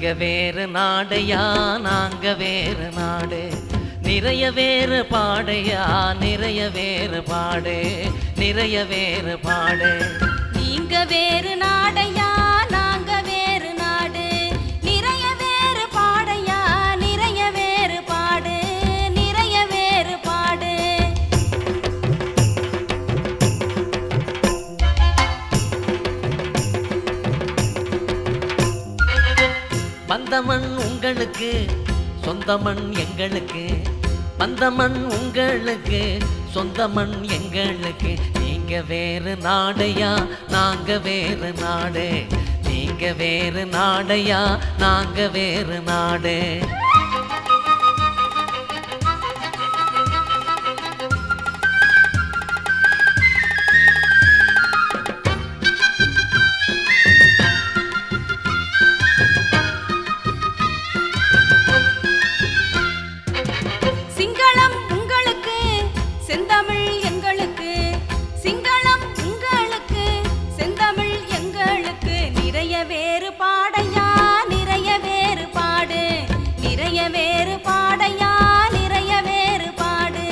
நீங்க வேறு நாடையா நாங்க வேறு நாடு, நிறைய வேறு பாடையா நிறைய வேறு பாடு, நிறைய வேறு பாடு. நீங்க வேறு நாடையா நாங்க வேறு நாடு, நிறைய வேறு பாடையா நிறைய வேறு பாடு, நிறைய வேறு பாடு. பந்தமண் உங்களுக்கு சொந்தமண் எங்களுக்கு, பந்தமண் உங்களுக்கு சொந்தமண் எங்களுக்கு. நீங்க வேறு நாடையா நாங்க வேறு நாடு, நீங்க வேறு நாடையா நாங்க வேறு நாடு. சிங்களம் உங்களுக்கு செந்தமிழ் எங்களுக்கு, சிங்களம் உங்களுக்கு செந்தமிழ் எங்களுக்கு. நிறைய வேறு பாடையா நிறைய வேறு பாடு, நிறைய வேறு பாடையா நிறைய வேறு பாடு.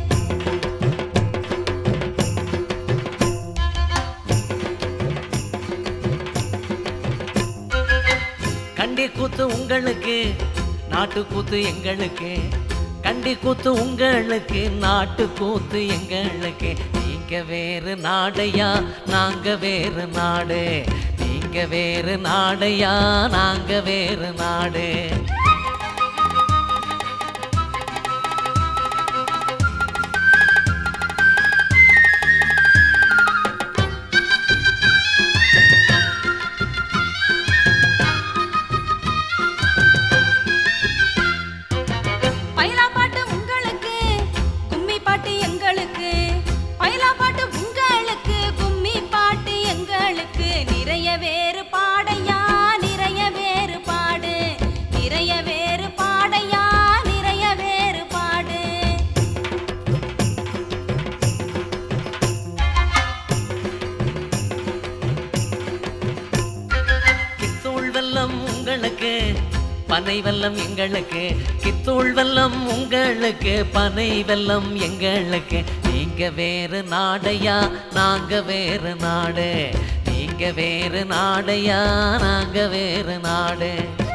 கண்டி கூத்து உங்களுக்கு நாட்டு கூத்து எங்களுக்கு, கண்டி கூத்து உங்களுக்கு நாட்டு கூத்து எங்களுக்கு. நீங்க வேறு நாடையா நாங்க வேறு நாடு, நீங்க வேறு நாடையா நாங்க வேறு நாடு. பைலா பாட்டு உங்களுக்கு கும்மி பாட்டு எங்களுக்கு, பைலா பாட்டு உங்களுக்கு கும்மி பாட்டு எங்களுக்கு. நிறைய வேறு பாடையா நிறைய வேறு பாடு, நிறைய வேறு பாடையா நிறைய வேறு பாடு. கித்தூள் வெல்லம் உங்களுக்கு பனை வெல்லம் எங்களுக்கு, கித்தூள் வெல்லம் உங்களுக்கு பனை வெல்லம் எங்களுக்கு. நீங்க வேறு நாடையா நாங்க வேறு நாடு, நீங்க வேறு நாடையா நாங்க வேறு நாடு.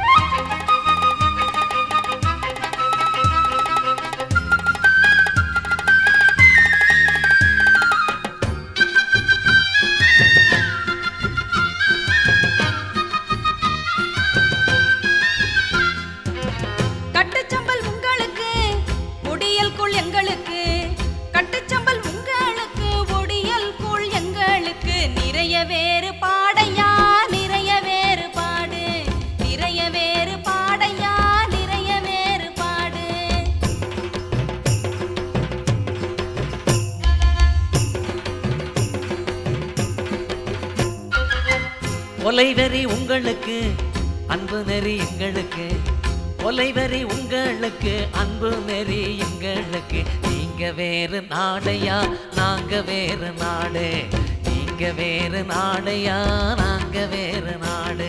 கட்டுச்சம்பல் உங்களுக்கு ஒடியல் கூழ் எங்களுக்கு, கட்டுச்சம்பல் உங்களுக்கு ஒடியல் கூழ் எங்களுக்கு. நிறைய வேறு பாடையா நிறைய வேறு பாடு, நிறைய வேறு பாடையா நிறைய வேறு பாடு. கொலைவெறி உங்களுக்கு அன்பு நெறி எங்களுக்கு, கொலைவெறி உங்களுக்கு அன்பு நெறி எங்களுக்கு. நீங்க வேறு நாடையா நாங்க வேறு நாடு, நீங்க வேறு நாடையா நாங்க வேறு நாடு.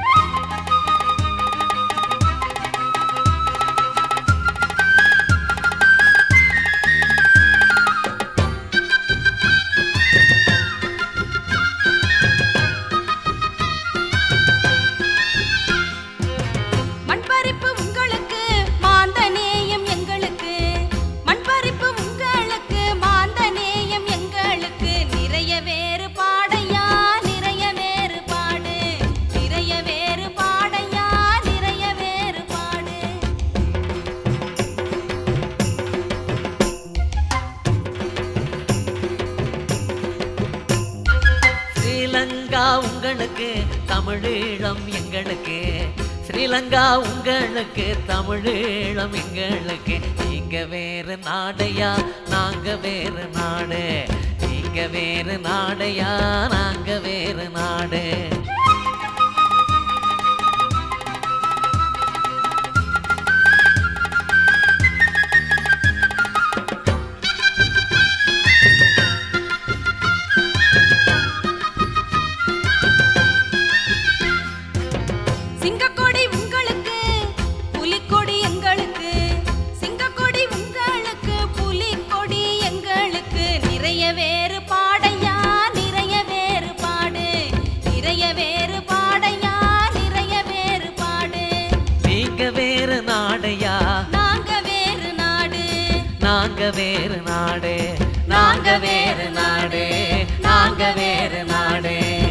மண்பறிப்பு உங்களுக்கு மாந்த நேயம் எங்களுக்கு, மண்பறிப்பு உங்களுக்கு மாந்த நேயம் எங்களுக்கு. நிறைய வேறு பாடையா நிறைய வேறு பாடு, நிறைய வேறு பாடையா நிறைய வேறு பாடு. ஸ்ரீலங்கா உங்களுக்கு தமிழீழம் எங்களுக்கு, ஸ்ரீலங்கா உங்களுக்கு தமிழீழம் எங்களுக்கு. நீங்க வேறு நாடையா நாங்க வேறு நாடு, நீங்க வேறு நாடையா நாங்க வேறு நாடு. சிங்கக்கொடி உங்க நாங்க வேறு நாடே நாங்க வேறு நாடே நாங்க வேறு நாடே